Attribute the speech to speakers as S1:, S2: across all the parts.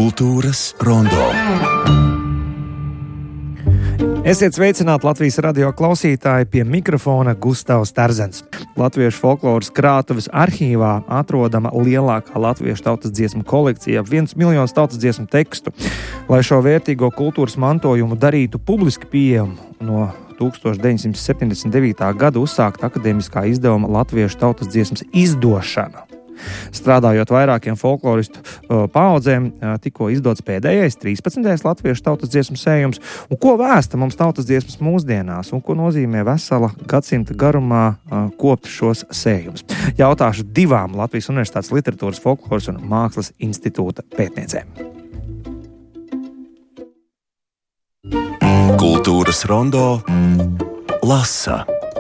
S1: Kultūras rondo.
S2: Esiet sveicināti Latvijas radio klausītāji, pie mikrofona Gustavs Terzens. Latviešu folkloras krātuves arhīvā atrodama lielākā latviešu tautas dziesmu kolekcija, 1 miljons tautas dziesmu tekstu. Lai šo vērtīgo kultūras mantojumu darītu publiski pieejamu, no 1979. gada uzsākta akadēmiskā izdevuma Latviešu tautas dziesmas izdošana. Strādājot vairākiem folkloristu paaudzēm, tikko izdots pēdējais 13. latviešu tautas dziesmu sējums. Un ko vēsta mums tautas dziesmas mūsdienās un ko nozīmē vesela gadsimta garumā kopt šos sējumus? Jautāšu divām Latvijas Universitātes literatūras, folkloras un mākslas institūta pētniecēm.
S1: Kultūras rondo lasa.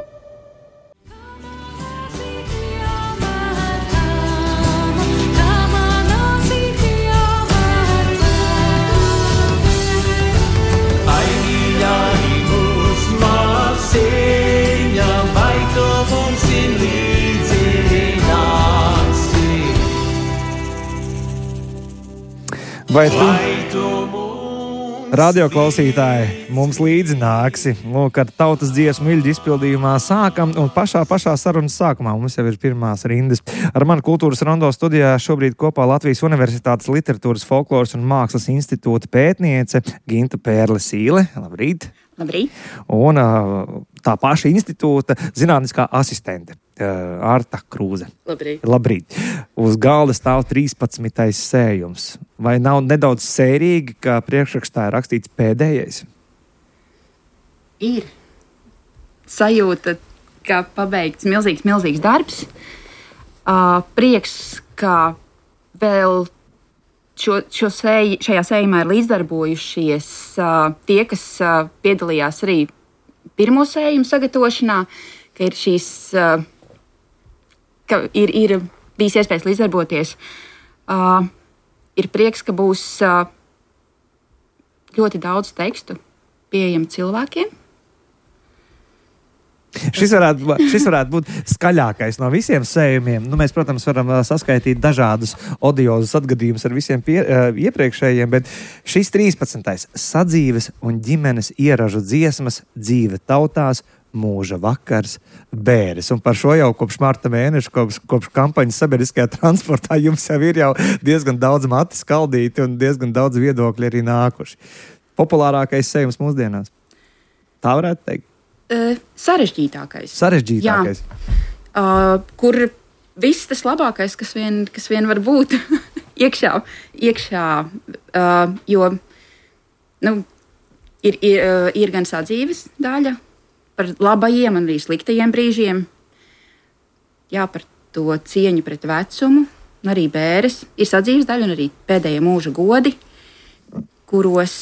S2: Vai tu, radioklausītāji, mums līdzi nāksi? Lūk, ar tautas dziesmu Iļģu izpildījumā sākam, un pašā sarunas sākumā mums jau ir pirmās rindas. Ar mani Kultūras rondo studijā šobrīd kopā Latvijas Universitātes literatūras, folkloras un mākslas institūta pētniece Ginta Pērle-Sīle. Labrīt!
S3: Labrīt!
S2: Un tā paša institūta zinātniskā asistente Arta Krūze.
S3: Labrīt!
S2: Labrīt! Uz galda stāv 13. sējums. Vai nav nedaudz sērīgi, ka priekšrakstā ir rakstīts pēdējais?
S3: Ir sajūta, ka pabeigts milzīgs darbs. Prieks, ka vēl šajā sējumā ir līdzdarbojušies tie, kas piedalījās arī pirmo sējumu sagatavošanā, ka ir šīs, ka ir bijis iespējas līdzdarboties. Ir prieks, ka būs ļoti daudz tekstu pieejami cilvēkiem.
S2: Šis varētu būt skaļākais no visiem sējumiem. Mēs, protams, varam saskaitīt dažādus odiozus atgadījumus ar visiem iepriekšējiem, bet šis 13. sadzīves un ģimenes ieražu dziesmas dzīve tautās, mūža vakars, bēres. Un par šo jau kopš marta mēneša, kopš kampaņas sabiedriskajā transportā jums jau ir diezgan daudz mati skaldīti un diezgan daudz viedokļi arī nākuši. Populārākais sējums mūsdienās? Tā varētu teikt?
S3: Sarežģītākais.
S2: Sarežģītākais.
S3: Jā. Kur viss tas labākais, kas vien var būt iekšā. Jo ir gan sadzīves daļa par labajiem un arī sliktajiem brīžiem. Jā, par to cieņu pret vecumu, un arī bēres. Ir sadzīves daļa un arī pēdējie mūža godi, kuros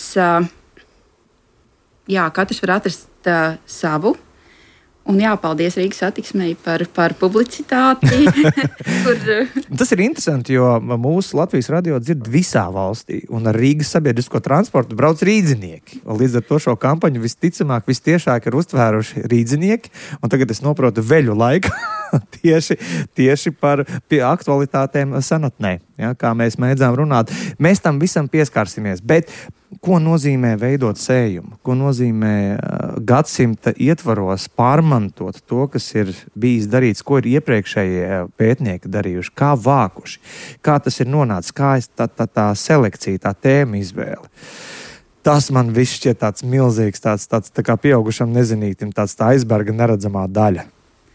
S3: katrs var atrast savu. Un jāpaldies Rīgas satiksmei par publicitāti.
S2: Tas ir interesanti, jo mūsu Latvijas radio dzird visā valstī, un ar Rīgas sabiedrisko transportu brauc rīdzinieki. Un līdz ar to šo kampaņu visticamāk, vistiešāk ir uztvēruši rīdzinieki, un tagad es noprotu veļu laiku tieši par aktualitātēm senatnē, kā mēs mēdzām runāt. Mēs tam visam pieskarsimies, bet ko nozīmē veidot sējumu? Ko nozīmē gadsimta ietvaros pārmantot to, kas ir bijis darīts, ko ir iepriekšējie pētnieki darījuši, kā vākuši, kā tas ir nonācis, kā tā selekcija, tā tēma izvēle. Tas man viss šķiet tāds milzīgs, tāds tā kā pieaugušam nezinītim, tā aizberga neredzamā daļa.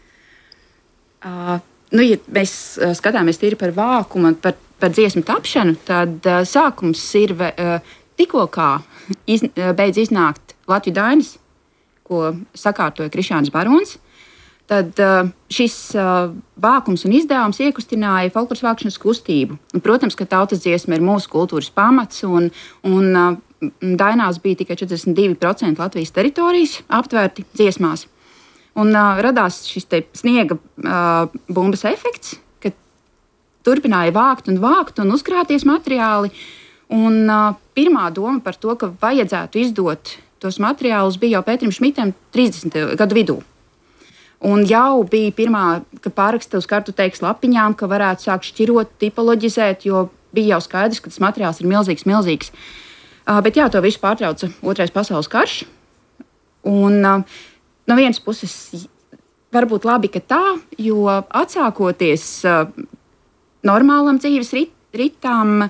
S3: Ja mēs skatāmies tīri par vākumu un par dziesmu tapšanu, tad sākums ir tikko kā beidz iznākt Latviju dainis, ko sakārtoja Krišjāns Barons. Tad šis vākums un izdevums iekustināja folkloras vākšanas kustību. Un, protams, ka tautas dziesma ir mūsu kultūras pamats, un dainās bija tikai 42% Latvijas teritorijas aptvērti dziesmās. Un radās šis sniega bumbas efekts, kad turpināja vākt un uzkrāties materiāli. Un pirmā doma par to, ka vajadzētu izdot tos materiālus, bija jau Pēterim Šmitam 30. gadu vidū. Un jau bija pirmā, ka pāraksta uz kartoteikas lapiņām, ka varētu sākt šķirot, tipoloģizēt, jo bija jau skaidrs, ka tas materiāls ir milzīgs. Bet jā, to visu pārtrauca Otrais pasaules karš. Un no vienas puses varbūt labi, ka tā, jo atsākoties normālam dzīves ritam,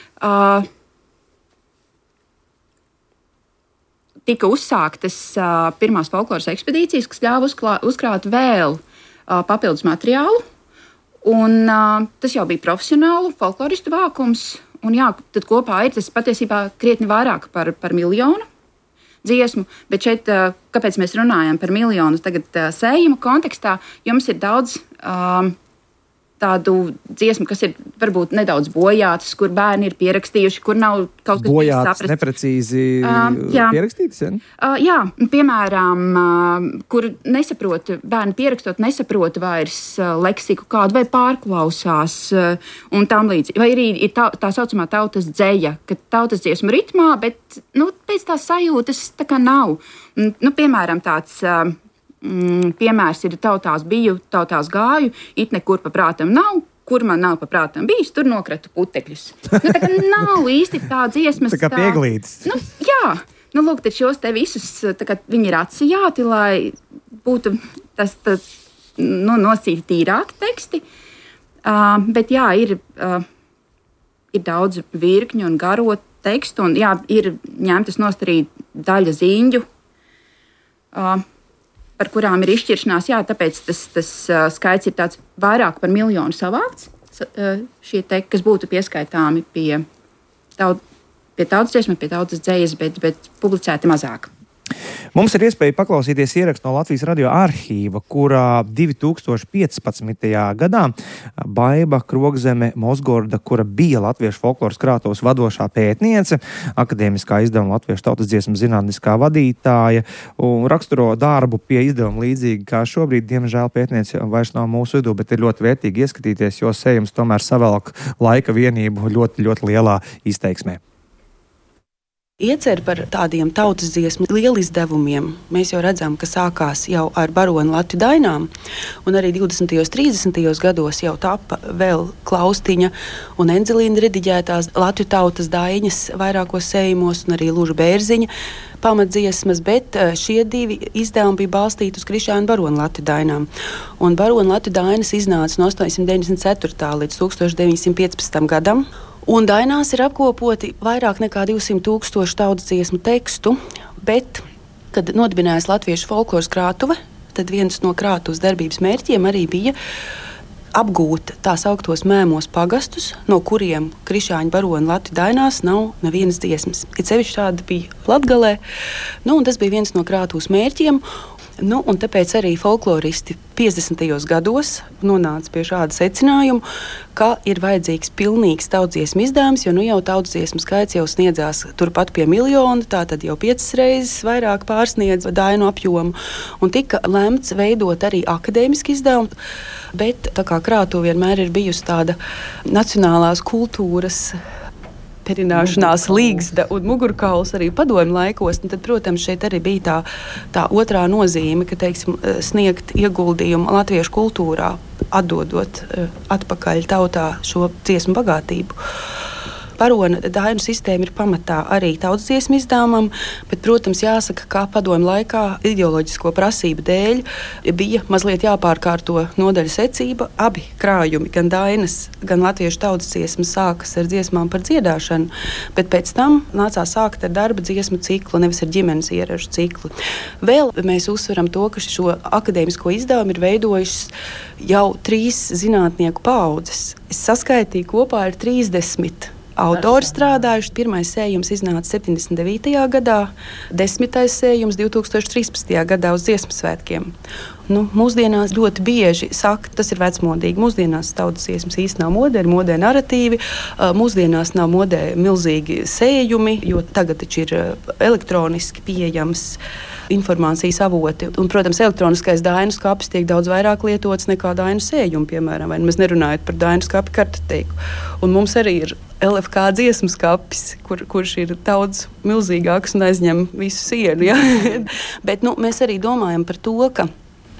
S3: tika uzsāktas pirmās folkloras ekspedīcijas, kas ļāva uzkrāt vēl papildus materiālu. Un, tas jau bija profesionālu folkloristu vākums. Un, jā, tad kopā ir tas patiesībā krietni vairāk par 1 miljonu dziesmu. Bet šeit, kāpēc mēs runājam par 1 miljonu tagad sējuma kontekstā, jums ir daudz tādu dziesmu, kas ir varbūt nedaudz bojātas, kur bērni ir pierakstījuši, kur nav kaut kas
S2: bojātas, neprecīzi pierakstītas, ja?
S3: Jā, piemēram, kur bērni pierakstot nesaprot vairs leksiku kādu vai pārklausās un tam līdzi. Vai arī ir tā saucamā tautas dzeja, ka tautas dziesmu ritmā, bet pēc tās sajūtas tā kā nav. Piemēram, tāds piemērs ir tautās biju, tautās gāju, it nekur pa prātam nav, kur man nav pa prātam bijis, tur nokratu putekļus. Tā kā nav īsti tā dziesmas.
S2: Tā kā pieglītis.
S3: Jā, lūk, tad šos te visus, tā kā viņi ir atsijāti, lai būtu tas nosīti tīrāki teksti. Bet jā, ir daudz virkņu un garo tekstu, un jā, ir ņemtas nost arī daļa ziņu, par kurām ir izšķiršanās, jā, tāpēc tas skaits ir tāds vairāk par 1 miljonu savākts, šie teksti, kas būtu pieskaitāmi pie tautas dziesmas, pie tautas dzejas, bet publicēti mazāk.
S2: Mums ir iespēja paklausīties ierakstu no Latvijas radio arhīva, kurā 2015. gadā Baiba Krogzeme Mozgorda, kura bija Latviešu folkloras krātuves vadošā pētniece, akadēmiskā izdevuma Latviešu tautas dziesmu zinātniskā vadītāja, un raksturo darbu pie izdevuma līdzīgi kā šobrīd. Diemžēl pētniece vairs nav mūsu vidū, bet ir ļoti vērtīgi ieskatīties, jo sējums tomēr savelk laika vienību ļoti, ļoti lielā izteiksmē.
S4: Iecer par tādiem tautas dziesmu lielizdevumiem mēs jau redzam, ka sākās jau ar baronu Latviju dainām, un arī 20. un 30. gados jau tapa vēl Klaustiņa un Enzelīna rediģētās Latviju tautas daiņas vairākos sējumos, un arī Luža Bērziņa pamatdziesmas, bet šie divi izdevumi bija balstīti uz Krišjāna baronu Latviju dainām. Un baronu Latviju dainas iznāca no 894. līdz 1915. gadam. Un dainās ir apkopoti vairāk nekā 200,000 tautas dziesmu tekstu, bet, kad nodibinājās Latviešu folkloras krātuve, tad viens no krātuves darbības mērķiem arī bija apgūt tā sauktos mēmos pagastus, no kuriem Krišjāņa barona Latviju dainās nav nevienas dziesmas. It sevišķi tāda bija Latgalē, un tas bija viens no krātuves mērķiem. Un tāpēc arī folkloristi 50. gados nonāca pie šāda secinājuma, ka ir vajadzīgs pilnīgs tautsdziesmu izdevums, jo jau tautsdziesmu skaits jau sniedzās turpat pie 1 miljona, tātad jau 5 reizes vairāk pārsniedz dainu apjomu, un tika lemts veidot arī akadēmisku izdevumu, bet tā kā krātuve vienmēr ir bijusi tāda nacionālās kultūras perināšanās līgsta un mugurkauls arī padomju laikos, tad, protams, šeit arī bija tā otrā nozīme, ka, teiksim, sniegt ieguldījumu latviešu kultūrā, atdodot atpakaļ tautā šo dziesmu bagātību. Barona dainu sistēma ir pamatā arī tautsdziesmu izdevumam, bet, protams, jāsaka, ka padomju laikā ideoloģisko prasību dēļ bija mazliet jāpārkārto nodaļu secība. Abi krājumi, gan dainas, gan latviešu tautsdziesmas sākas ar dziesmām par dziedāšanu, bet pēc tam nācās sākt ar darba dziesmu ciklu, nevis ar ģimenes ieražu ciklu. Vēl mēs uzsveram to, ka šo akadēmisko izdevumu ir veidojušas jau 3 zinātnieku paaudzes. Es saskaitīju, kopā ir 30 autori strādājuši. Pirmais sējums iznāca 79. gadā, 10. sējums 2013. gadā uz dziesmu svētkiem. Mūsdienās ļoti bieži saka, tas ir vecmodīgi. Mūsdienās tautas dziesmas īsti nav modē, ir modē narratīvi. Mūsdienās nav modē milzīgi sējumi, jo tagad taču ir elektroniski pieejams informācijas avoti. Un, protams, elektroniskais dainu skapis tiek daudz vairāk lietots nekā dainu sējumi, piemēram, vai mēs nerunājam par dainu skapi kartoteiku. Un mums arī ir LFK dziesmu skapis, kurš ir daudz milzīgāks un aizņem visu sienu. Ja? Bet mēs arī domājam par to, ka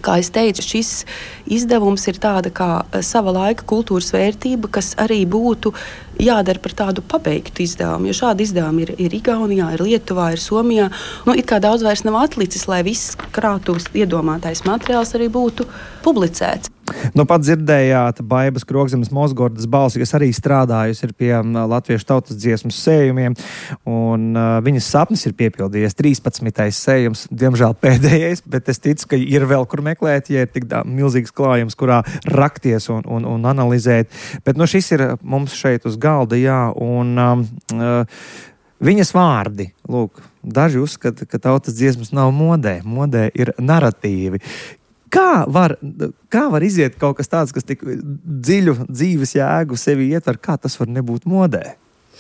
S4: Kā es teicu, šis izdevums ir tāda kā sava laika kultūras vērtība, kas arī būtu jādara par tādu pabeigtu izdevumu. Jo šādi izdevumi ir Igaunijā, ir Lietuvā, ir Somijā. It kā daudz vairs nav atlicis, lai viss krātuves iedomātais materiāls arī būtu publicēts.
S2: Pat dzirdējāt Baibas Krogzemes Mozgordas balsi, kas arī strādājusi ir pie latviešu tautas dziesmu sējumiem, un viņas sapnis ir piepildījies 13. sējums, diemžēl pēdējais, bet es ticu, ka ir vēl kur meklēt, ja ir tik milzīgs klājums, kurā rakties un analizēt. Bet šis ir mums šeit uz galda, jā, un viņas vārdi, lūk, daži uzskata, ka tautas dziesmas nav modē, modē ir naratīvi. Kā var iziet kaut kas tāds, kas tik dziļu dzīves jēgu sevi ietver, kā tas var nebūt modē?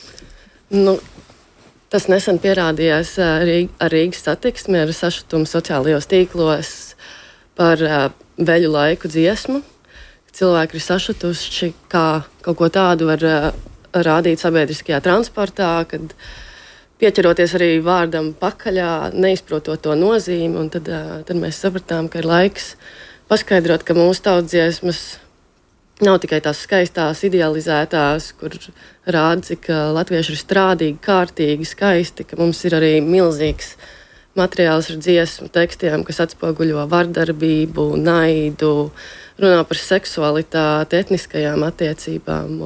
S5: Tas nesen pierādījās ar Rīgas satiksmi, ar sašutumu sociālajos tīklos par veļu laiku dziesmu. Cilvēki ir sašutuši, kā kaut ko tādu var rādīt sabiedriskajā transportā, kad pieķeroties arī vārdam pakaļā, neizprotot to nozīmi, un tad mēs sapratām, ka ir laiks paskaidrot, ka mūsu tautsdziesmas nav tikai tās skaistās, idealizētās, kur rāda, cik latvieši ir strādīgi, kārtīgi, skaisti, ka mums ir arī milzīgs materiāls ar dziesmu tekstiem, kas atspoguļo vardarbību, naidu, runā par seksualitāti, etniskajām attiecībām.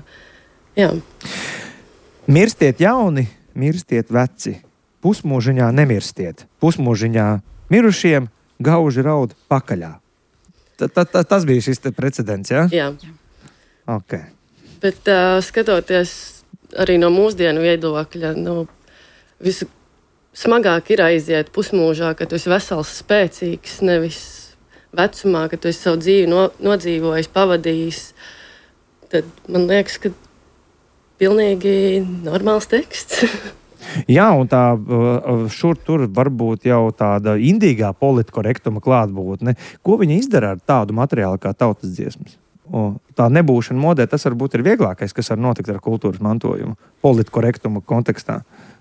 S2: Mirstiet jauni, mirstiet veci, pusmūžiņā nemirstiet, pusmūžiņā mirušiem gauži raud pakaļā. Tas bija šis precedents, jā?
S5: Jā.
S2: Okay.
S5: Bet skatoties arī no mūsdienu viedokļa, visu smagāk ir aiziet pusmūžā, ka tu esi vesels, spēcīgs, nevis vecumā, ka tu esi savu dzīvi nodzīvojis, pavadījis. Tad man liekas, ka pilnīgi normāls teksts.
S2: Jā, un tā šur tur varbūt jau tāda indīgā politkorektuma klātbūtne. Ko viņi izdara ar tādu materiālu kā tautas dziesmas? Tā nebūšana modē, tas varbūt ir vieglākais, kas var notikt ar kultūras mantojumu, politkorektuma kontekstā.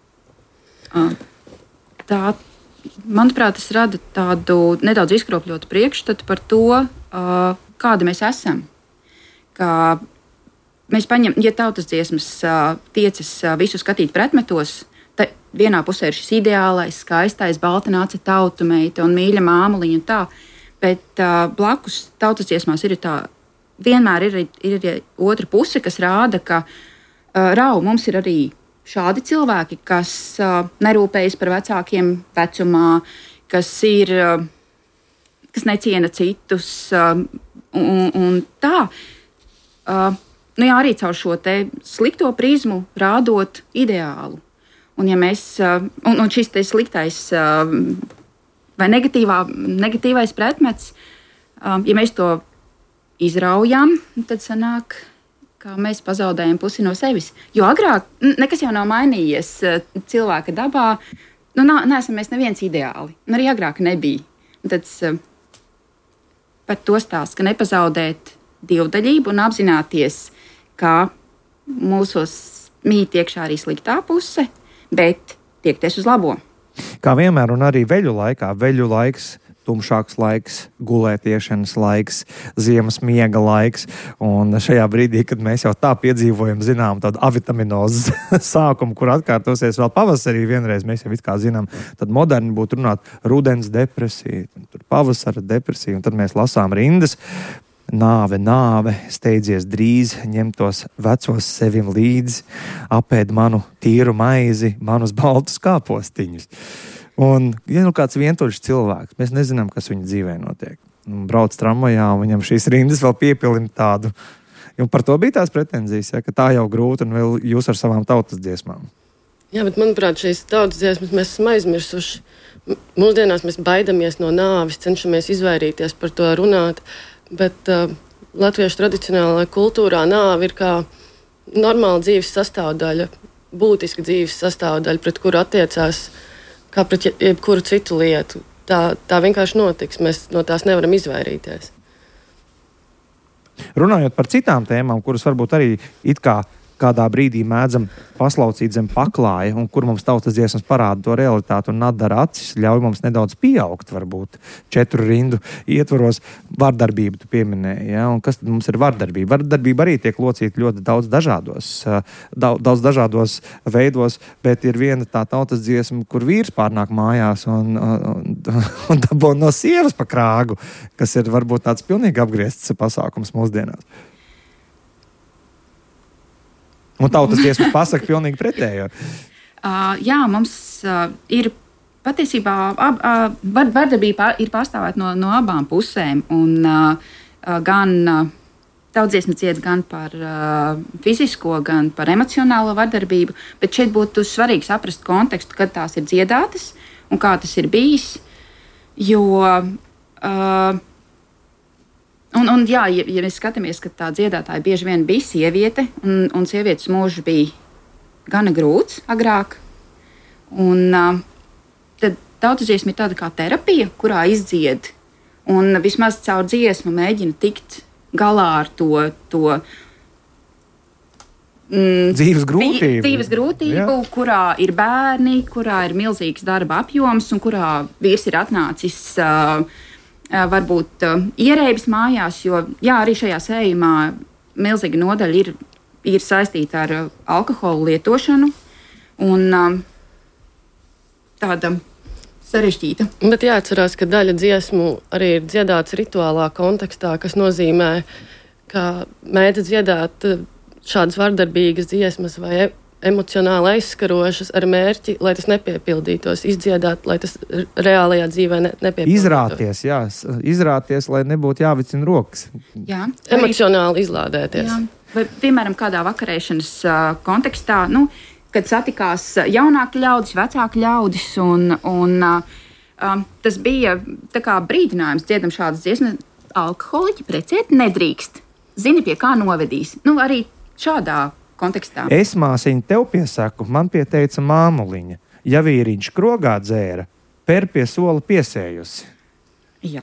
S3: Tā, manuprāt, tas rada tādu nedaudz izkropļotu priekšstatu par to, kādi mēs esam. Kā mēs paņemam, ja tautas dziesmas tiecas visu skatīt pretmetos, tad vienā pusē ir šis ideālais, skaistais, baltanāca tautumeita un mīļa māmuliņa un tā, bet blakus tautas dziesmās ir tā, vienmēr ir otra puse, kas rāda, ka mums ir arī šādi cilvēki, kas nerūpējas par vecākiem vecumā, kas neciena citus un tā. Arī caur šo te slikto prizmu rādot ideālu. Un ja mēs, un šis te sliktais vai negatīvais pretmets, ja mēs to izraujam, tad sanāk, ka mēs pazaudējam pusi no sevis. Jo agrāk nekas jau nav mainījies cilvēka dabā. Neesam mēs neviens ideāli. Arī agrāk nebija. Un tad par to stāst, ka nepazaudēt divdaļību un apzināties, ka mūsos mīt iekšā arī sliktā puse, bet tiekties uz labo.
S2: Kā vienmēr, un arī veļu laiks, tumšāks laiks, gulētiešanas laiks, ziemas miega laiks, un šajā brīdī, kad mēs jau tā piedzīvojam, tādu avitaminozes sākumu, kur atkārtosies vēl pavasarī vienreiz, mēs jau it kā zinām, tad moderni būtu runāt rudens depresija, tur pavasara depresija, un tad mēs lasām rindas. Nāve, steidzies drīz, ņem tos vecos sevim līdzi, apēd manu tīru maizi, manus baltus kāpostiņus. Un, ja kāds vientuļš cilvēks, mēs nezinām, kas viņa dzīvē notiek. Brauc tramvajā, un viņam šīs rindas vēl piepilina tādu. Un par to bija tās pretenzijas, ka tā jau grūti, un vēl jūs ar savām tautas dziesmām.
S5: Jā, bet manuprāt, šīs tautas dziesmas mēs esam aizmirsuši. Mūsdienās mēs baidamies no nāvis, cenšamies izvairīties par to runāt. Bet latviešu tradicionālajā kultūrā nāve ir kā normāla dzīves sastāvdaļa, būtiska dzīves sastāvdaļa, pret kuru attiecās kā pret jebkuru citu lietu. Tā vienkārši notiks, mēs no tās nevaram izvairīties.
S2: Runājot par citām tēmām, kuras varbūt arī it kā kādā brīdī mēdzam paslaucīt zem paklāja, un kur mums tautas dziesmas parāda to realitāti un atdara acis, ļauj mums nedaudz pieaugt, varbūt 4 rindu ietvaros. Vardarbību tu pieminēji, ja? Un kas tad mums ir vardarbība? Vardarbība arī tiek locīta ļoti daudz dažādos veidos, bet ir viena tā tautas dziesma, kur vīrs pārnāk mājās un dabū no sievas pa krāgu, kas ir varbūt tāds pilnīgi apgriezts pasākums mūsdienās. Un tautas dziesmas pasaka pilnīgi pretējo.
S3: Jā, mums ir patiesībā vardarbība ir pārstāvēta no abām pusēm. Un gan tautas dziesmas dzied gan par fizisko, gan par emocionālo vardarbību, bet šeit būtu svarīgi saprast kontekstu, kad tās ir dziedātas un kā tas ir bijis. Jo ja mēs skatāmies, ka tā dziedātāja bieži vien bija sieviete, un sievietes mūžs bija gana grūts agrāk, un tad tautas dziesma ir tāda kā terapija, kurā izdzied, un vismaz caur dziesmu mēģina tikt galā ar to
S2: dzīves grūtību,
S3: kurā ir bērni, kurā ir milzīgs darba apjoms, un kurā vīrs ir atnācis varbūt ierēbis mājās, jo arī šajā sējumā milzīga nodaļa ir saistīta ar alkohola lietošanu un tāda sarežģīta.
S5: Bet jāatcerās, ka daļa dziesmu arī ir dziedāts rituālā kontekstā, kas nozīmē, ka mēdz dziedāt šādas vardarbīgas dziesmas vai emocionāli aizskarošas ar mērķi, lai tas nepiepildītos, izdziedāt, lai tas reālajā dzīvē nepiepildītos.
S2: Izrāties, lai nebūtu jāvicina rokas.
S3: Jā,
S5: emocionāli izlādēties. Jā.
S3: Vai, piemēram, kādā vakarēšanas kontekstā, kad satikās jaunāki ļaudis, vecāki ļaudis, un tas bija tā kā brīdinājums dziedam šādas dziesmas. Alkoholiķi precēt nedrīkst. Zini, pie kā novedīs. Arī šādā kontekstā.
S2: Es, māsiņa, tev piesaku, man pieteica māmuliņa. Ja vīriņš krogā dzēra, per pie sola piesējusi.
S3: Jā.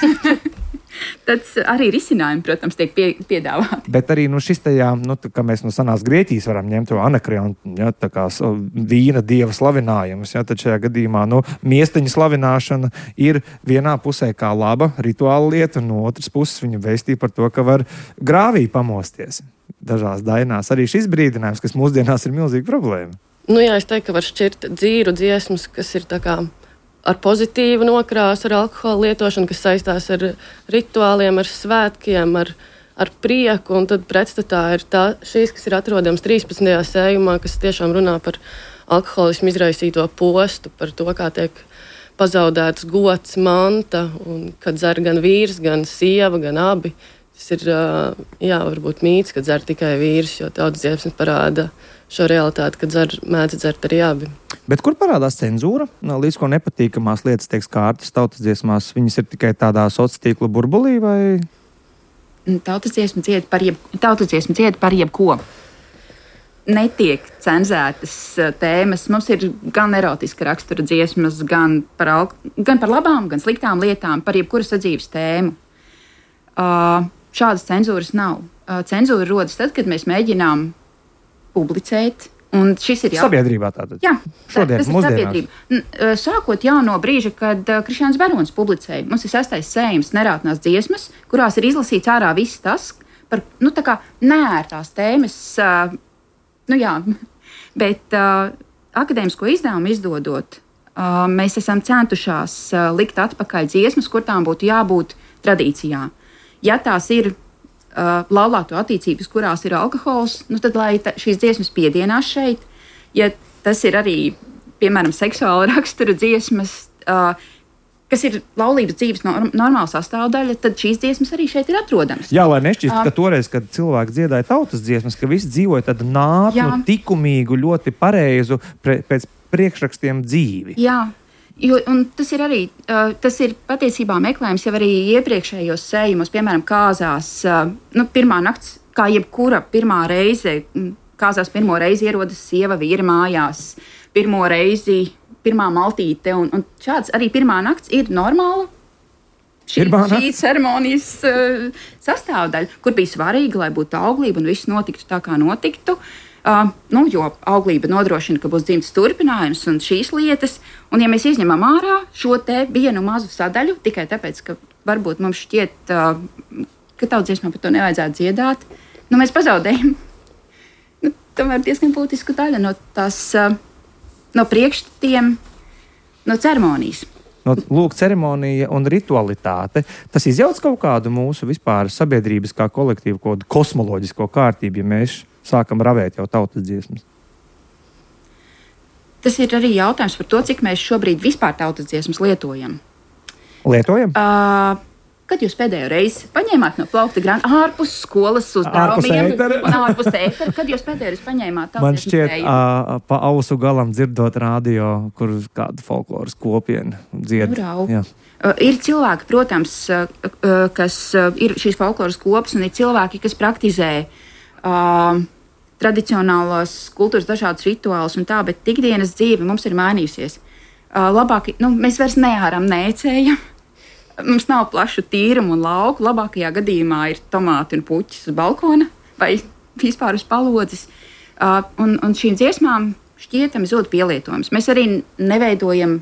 S3: Tad arī risinājumi, protams, tiek piedāvāti.
S2: Bet arī šis tajā, kā mēs no senās Grieķijas varam ņemt to anakreonu, tā kā vīna dieva slavinājumus, tad šajā gadījumā, miesteņa slavināšana ir vienā pusē kā laba rituāla lieta, un no otras puses viņa vēstīja par to, ka var grāvī pamosties. Dažās dainās arī šis brīdinājums, kas mūsdienās ir milzīga problēma.
S5: Es teiktu, ka var šķirt dzīru dziesmas, kas ir tā kā ar pozitīvu nokrāsu, ar alkohola lietošanu, kas saistās ar rituāliem, ar svētkiem, ar prieku, un tad pretstatā ir šīs, kas ir atrodams 13. sējumā, kas tiešām runā par alkoholismu izraisīto postu, par to, kā tiek pazaudēts gods, manta, un kad dzer gan vīrs, gan sieva, gan abi. Tas ir, varbūt mīts, ka dzer tikai vīrs, jo tautas dziesmas parāda šo realitāti, ka mēdz dzert arī abi.
S2: Bet kur parādās cenzūra? Līdz ko nepatīkamās lietas tiek skārtas tautas dziesmās, viņas ir tikai tādā sociālā tīkla burbulī, vai?
S3: Tautas dziesma dzied par jebko. Netiek cenzētas tēmas. Mums ir gan erotiska rakstura dziesmas, gan par labām, gan sliktām lietām, par jebkuras sadzīves tēmu. Šādas cenzūras nav. Cenzūra rodas tad, kad mēs mēģinām publicēt. Un šis ir
S2: sabiedrībā tātad.
S3: Jā,
S2: šodien,
S3: tas ir sabiedrība. Sākot jau no brīža, kad Krišjāns Berons publicēja, mums ir 6. sējums nerātnās dziesmas, kurās ir izlasīts ārā viss tas, par tā kā neērtās tēmas. Bet akadēmisko izdevumu izdodot, mēs esam centušās likt atpakaļ dziesmas, kur tām būtu jābūt tradīcijā. Ja tās ir laulāto attiecības, kurās ir alkohols, tad lai šīs dziesmas piedienās šeit. Ja tas ir arī, piemēram, seksuāla rakstura dziesmas, kas ir laulības dzīves normāla sastāvdaļa, tad šīs dziesmas arī šeit ir atrodamas.
S2: Jā, lai nešķist, ka toreiz, kad cilvēki dziedāja tautas dziesmas, ka visi dzīvoja tādu nātnu, tikumīgu, ļoti pareizu pēc priekšrakstiem dzīvi.
S3: Jā. Tas ir arī patiesībā meklējums jau arī iepriekšējos sējumos, piemēram, kāzās. Pirmā nakts, kā jebkura pirmā reize, kāzās pirmo reizi ierodas sieva vīra mājās, pirmā maltīte, un šāds arī pirmā nakts ir normāla šī ceremonijas sastāvdaļa, kur bija svarīgi, lai būtu auglība un viss notiktu tā, kā notiktu. Jo auglība nodrošina, ka būs dzimtas turpinājums un šīs lietas. Un, ja mēs izņemam ārā šo te vienu mazu sadaļu, tikai tāpēc, ka varbūt mums šķiet, ka tautsdziesmām par to nevajadzētu dziedāt, mēs pazaudējam tomēr diezgan būtisku daļu no tās, no priekšstatiem, no ceremonijas.
S2: Lūk, ceremonija un ritualitāte. Tas izjauc kaut kādu mūsu vispār sabiedrības kā kolektīvu, kaut kādu kosmoloģisko kārtību, ja mēs sākam ravēt jau tautas dziesmas.
S3: Tas ir arī jautājums par to, cik mēs šobrīd vispār tautas dziesmas lietojam.
S2: Lietojam?
S3: Kad jūs pēdējo reizi paņēmāt no plaukta grāmatu ārpus skolas uzdevumiem un ārpus ētera? Kad jūs pēdējo reizi paņēmāt tautas dziesmas?
S2: Man šķiet, pa ausu galam dzirdot radio, kur kādu folkloras kopienu dzied.
S3: Ir cilvēki, protams, kas ir šīs folkloras kopas, un ir cilvēki, kas praktizē tradicionālās kultūras dažādas rituālus un tā, bet ikdienas dzīve mums ir mainījusies. Mēs vairs neāram, neecējam. Mums nav plašu tīrumu un lauku. Labākajā gadījumā ir tomāti un puķis uz balkona vai vispār uz palodzes. Un šīm dziesmām šķietami zūd pielietojums. Mēs arī neveidojam,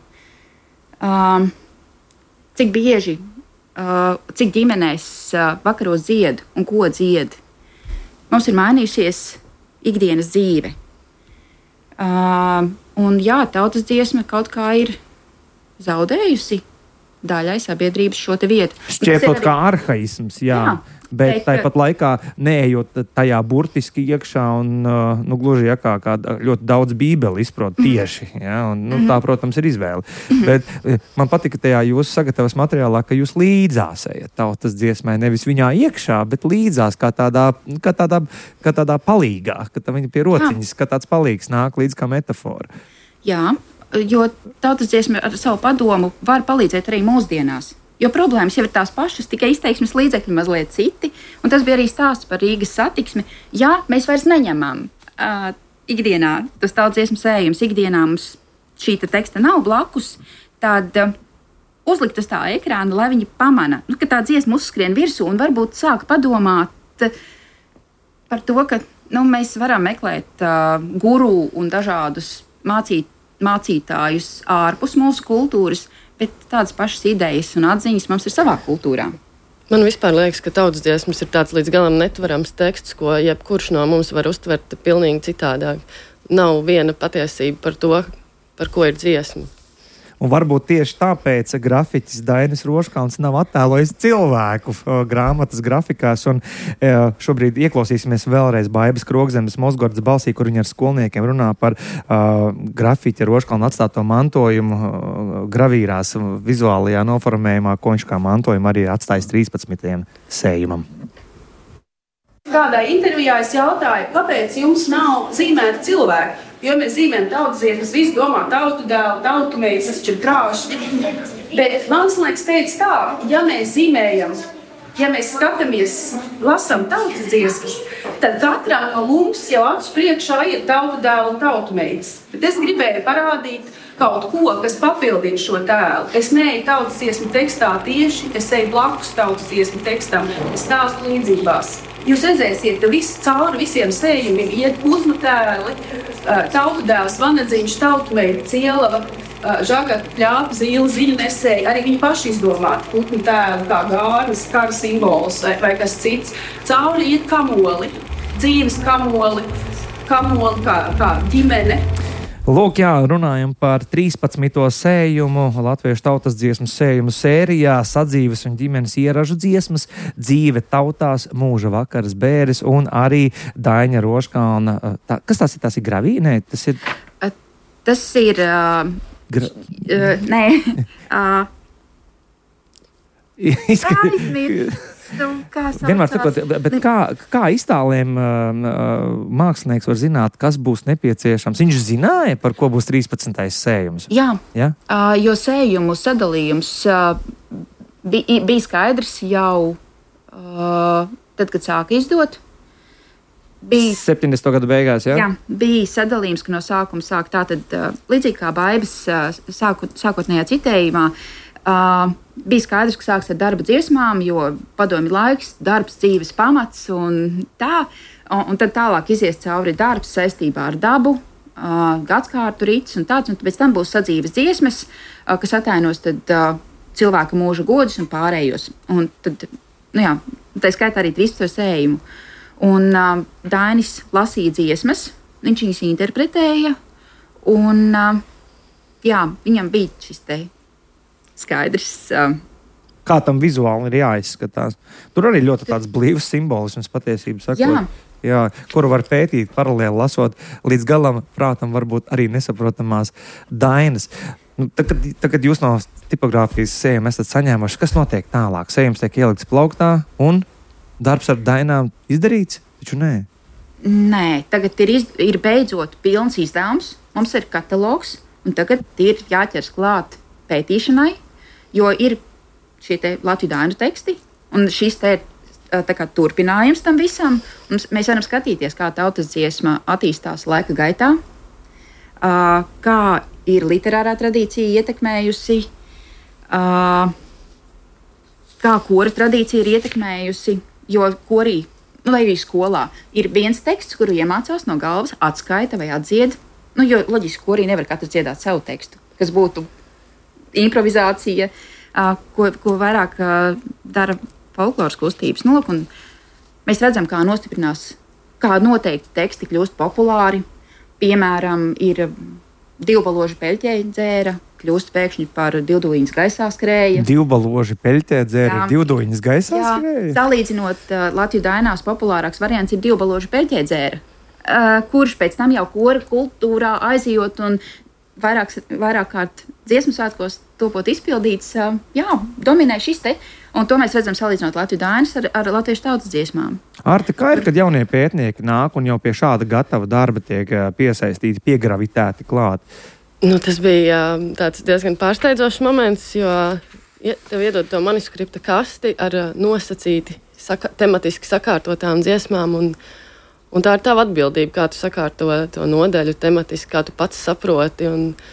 S3: cik bieži, cik ģimenēs vakaros dzied un ko dzied. Mums ir mainījusies ikdienas dzīve. Un tautas dziesma kaut kā ir zaudējusi daļai sabiedrības šo te vietu.
S2: Šķiet kaut kā arhaisms, bet tāpat laikā neejot tajā burtiski iekšā un gluži kā ļoti daudz bībeli izprot tieši. Tā, protams, ir izvēle. Bet man patika tajā jūsu sagatavas materiālā, ka jūs līdzās ejat tautas dziesmai, nevis viņā iekšā, bet līdzās kā tādā palīgā, ka viņa pie rociņas, ka tāds palīgs nāk līdz kā metafora.
S3: Jā. Jo tautas dziesma ar savu padomu var palīdzēt arī mūsdienās. Jo problēmas jau ir tās pašas, tikai izteiksmes līdzekļi mazliet citi. Un tas bija arī stāsts par Rīgas satiksmi. Ja mēs vairs neņemam ikdienā tos tautas dziesmu sējumus, ikdienā mums šī teksta nav blakus, tad uzlikt uz tā ekrāna, lai viņi pamana, ka tā dziesma uzskrien virsū un varbūt sāk padomāt par to, ka mēs varam meklēt guru un dažādus mācītājus ārpus mūsu kultūras, bet tādas pašas idejas un atziņas mums ir savā kultūrā.
S5: Man vispār liekas, ka tautas dziesmas ir tāds līdz galam netverams teksts, ko jebkurš no mums var uztvert pilnīgi citādāk. Nav viena patiesība par to, par ko ir dziesma.
S2: Un varbūt tieši tāpēc grafiķis Dainis Roškalns nav attēlojis cilvēku grāmatas grafikās. Un šobrīd ieklausīsimies vēlreiz Baibas Krogzemes Mozgordas balsī, kur viņa ar skolniekiem runā par grafiķa Roškalna atstāto mantojumu gravīrās vizuālajā noformējumā, ko viņš kā mantojumu arī atstājis 13. sējumam.
S4: Kādā intervijā es jautāju, kāpēc jums nav zīmēti cilvēki? Jo mēs zīmējam tautas dziesmas, visi domā tautu dēlu, tautu meitas, tas ir krāšņi. Bet Mākslinieks teica tā, ja mēs zīmējam, ja mēs skatāmies, lasām tautas dziesmas, tad katram no mums jau acu priekšā ir tautu dēlu un tautu meitas. Bet es gribēju parādīt kaut ko, kas papildina šo tēlu. Es neeju tautas dziesmu tekstā tieši, es eju blakus tautas dziesmu tekstam, es stāstu līdzībās. Jūs redzēsiet, ka cauri visiem sējumiem iet putnu tēli, tautu dēls, vanadziņš, tautumeita, cielava, žagata, pļāpa, zīle, ziļnesēji. Arī viņi paši izdomāti putnu tēli, kā gārnas, kara simbols vai kas cits. Cauri iet kamoli, dzīves kamoli kā ģimene.
S2: Lūk, runājam par 13. sējumu Latviešu tautas dziesmu sējumu sērijā, sadzīves un ģimenes ieražu dziesmas, dzīve tautās, mūža vakaras bēres un arī Daina Roškalna. Kas tās ir? Tās ir gravī? Nē, tas ir...
S3: Tas ir... Nē.
S2: Vienmēr sakot, bet kā iztālēm mākslinieks var zināt, kas būs nepieciešams? Viņš zināja, par ko būs 13. sējums?
S3: Jā? Jo sējumu sadalījums bija skaidrs jau tad, kad sāka izdot.
S2: 70. gadu beigās, jā?
S3: Jā, bija sadalījums, ka no sākuma sāk tātad līdzīgi kā Baibas sākotnējā citējumā, Bija skaidrs, ka sāks ar darba dziesmām, jo padomju laiks, darbs, dzīves pamats un tā. Un tad tālāk izies cauri darbs saistībā ar dabu, gadskārtu rīts un tāds. Un pēc tam būs sadzīves dziesmas, kas atainos cilvēka mūža godus un pārējos. Un tad, tā skaitā arī 13. sējumu. Un Dainis lasīja dziesmas, viņš viņas interpretēja. Un viņam bija šis te skaidrs.
S2: Kā tam vizuāli ir jāizskatās. Tur arī ļoti tāds blīvs simbolisms patiesībā sakot. Jā, kuru var pētīt paralēli lasot līdz galam prātam varbūt arī nesaprotamās dainas. Tagad jūs no tipogrāfijas sējuma esat saņēmuši, kas notiek tālāk? Sējums tiek ielikts plauktā un darbs ar dainām izdarīts? Taču nē.
S3: Nē, tagad ir beidzot pilns izdevums. Mums ir katalogs un tagad ir jāķers klāt pētīšanai, jo ir šie te Latviju dainu teksti un šis te ir turpinājums tam visam. Mēs varam skatīties, kā tautas dziesma attīstās laika gaitā, kā ir literārā tradīcija ietekmējusi, kā kora tradīcija ir ietekmējusi, jo korī, vai arī skolā, ir viens teksts, kuru iemācās no galvas, atskaita vai atdzied, jo loģiski korī nevar katrs dziedāt savu tekstu, kas būtu improvizācija, ko vairāk dara folkloras kustības. Mēs redzam, kā nostiprinās, kā noteikti teksti kļūst populāri. Piemēram, ir divbaloži peļķēji dzēra, kļūst pēkšņi par divdūjiņas gaisā skrēja.
S2: Divbaloži peļķēji dzēra, divdūjiņas gaisā skrēja?
S3: Salīdzinot Latviju dainās populārāks variants ir divbaloži peļķēji dzēra, kurš pēc tam jau kora kultūrā aizjot un vairāk kārt dziesmu svētkos topot izpildīts, dominē šis te. Un to mēs redzam salīdzinot Latviju dainas ar latviešu tautas dziesmām.
S2: Arti, kā ir, kad jaunie pētnieki nāk un jau pie šāda gatava darba tiek piesaistīti, piegravitēti klāt?
S5: Tas bija tāds diezgan pārsteidzošs moments, jo tev iedod to manuskripta kasti ar nosacīti, tematiski sakārtotām dziesmām, un tā ir tava atbildība, kā tu sakārto to nodaļu tematiski, kā tu pats saproti,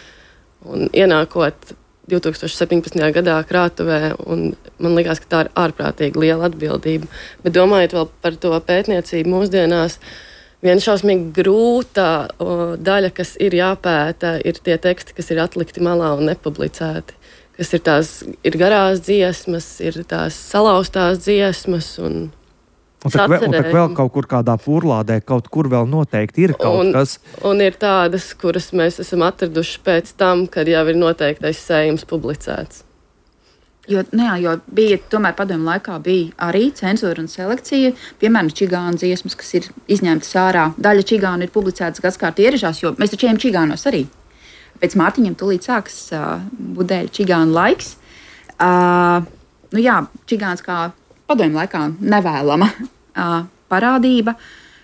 S5: un ienākot 2017. gadā krātuvē, un man liekas, ka tā ir ārprātīgi liela atbildība. Bet domājot vēl par to pētniecību mūsdienās, viena šausmīgi grūta daļa, kas ir jāpēta, ir tie teksti, kas ir atlikti malā un nepublicēti. Kas ir garās dziesmas, ir tās salauztās dziesmas un
S2: tā vēl kaut kur kādā pūrlādē, kaut kur vēl noteikti ir kaut kas.
S5: Un ir tādas, kuras mēs esam atraduši pēc tam, kad jau ir noteiktais sējums publicēts.
S3: Jo bija, tomēr padomju laikā bija arī cenzūra un selekcija, piemēram, čigānu dziesmas, kas ir izņemtas ārā. Daļa čigānu ir publicētas gadskārt ieražās, jo mēs taču ejam čigānos arī. Pēc Mārtiņiem tūlīt sāks budeļu čigānu laiks. Čigāns kā padomju laikā nevēlama parādība.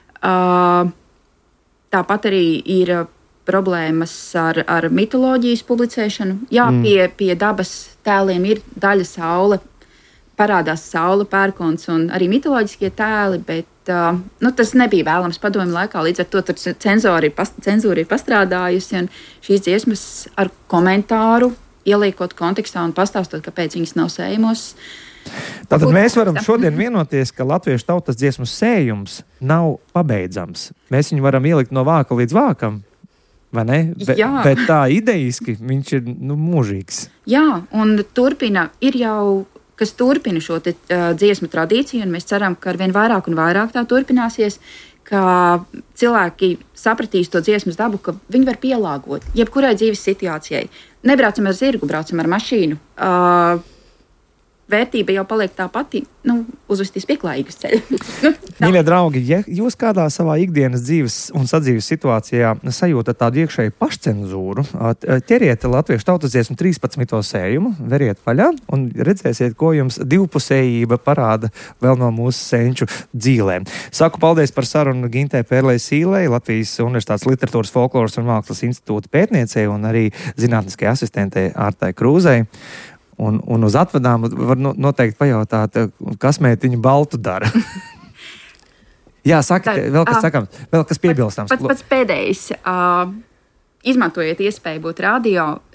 S3: Tāpat arī ir problēmas ar mitoloģijas publicēšanu. Pie dabas tēliem ir daļa saule, parādās saule, pērkons un arī mitoloģiskie tēli, bet tas nebija vēlams padomju laikā. Līdz ar to cenzūra ir pastrādājusi, un šīs dziesmas ar komentāru ieliekot kontekstā un pastāstot, kāpēc viņas nav sējumos.
S2: Tātad mēs varam šodien vienoties, ka latviešu tautas dziesmu sējums nav pabeidzams. Mēs viņu varam ielikt no vāka līdz vākam, vai ne? Bet tā idejiski viņš ir mūžīgs. Jā,
S3: un kas turpina šo dziesmu tradīciju, un mēs ceram, ka arvien vairāk un vairāk tā turpināsies, ka cilvēki sapratīs to dziesmas dabu, ka viņi var pielāgot jebkurai dzīves situācijai. Nebraucam ar zirgu, braucam ar mašīnu. Vērtība jau paliek tā pati, uzvesties pieklājīgas ceļu.
S2: Mīļie draugi, ja jūs kādā savā ikdienas dzīves un sadzīves situācijā sajūtat tādu iekšēju pašcenzūru, ķeriet latviešu tautas dziesmu 13. sējumu, veriet vaļā un redzēsiet, ko jums divpusējība parāda vēl no mūsu senču dzīlēm. Saku paldies par sarunu Gintē Pērlei Sīlei, Latvijas Universitātes Literatūras, Folkloras un Mākslas institūta pētniecei un arī zinātniskajai asistentei Ārtai Krūzei. Un uz atvadām var noteikti pajautāt, kas mētiņu baltu dara. Jā, sakiet, vēl kas sakams, vēl kas piebilstams.
S3: Pats pēdējais. Izmantojiet iespēju būt radio,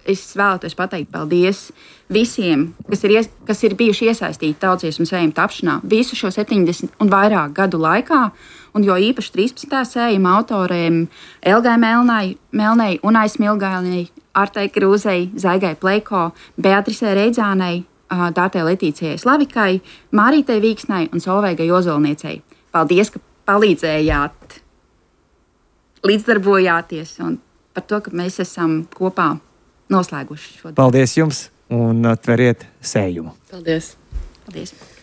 S3: es vēlētos pateikt paldies visiem, kas ir bijuši iesaistīti tautsdziesmu sējuma tapšanā visu šo 70 un vairāk gadu laikā, un jo īpaši 13. sējuma autoriem Elgai Melnei, Unai Smilgainei, Artai Krūzei, Zaigai Pleiko, Beatrisei Reidzānei, Dārtei Letīcijai Slavikai, Mārītei Vīksnai un Solveigai Ozolniecei. Paldies, ka palīdzējāt, līdzdarbojāties un par to, ka mēs esam kopā noslēguši šo darbu.
S2: Paldies jums un tveriet sējumu.
S5: Paldies!
S3: Paldies!